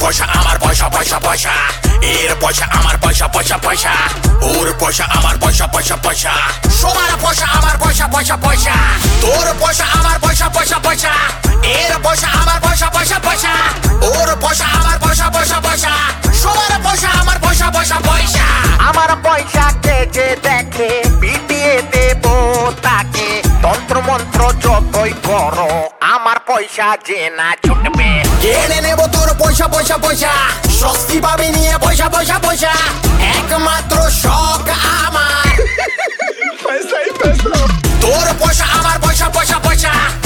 পয়সা আমার পয়সা পয়সা পয়সা, এর পয়সা আমার পয়সা পয়সা পয়সা, ওর পয়সা আমার পয়সা পয়সা পয়সা, সবার পয়সা আমার পয়সা পয়সা পয়সা, তোর পয়সা আমার পয়সা পয়সা পয়সা, এর পয়সা আমার পয়সা পয়সা পয়সা, ওর পয়সা আমার পয়সা পয়সা পয়সা, সবার পয়সা আমার পয়সা পয়সা পয়সা। আমার পয়সা কে যে দেখে পিটিয়ে দেব তাকে, তন্ত্র মন্ত্র যতই করো আমার পয়সা যে না ছুটবে। কেড়ে নেব তোর পয়সা পয়সা পয়সা, স্বস্তি পাবি নিয়ে পয়সা পয়সা পয়সা, একমাত্র শখ আমার তোর পয়সা আমার পয়সা পয়সা পয়সা,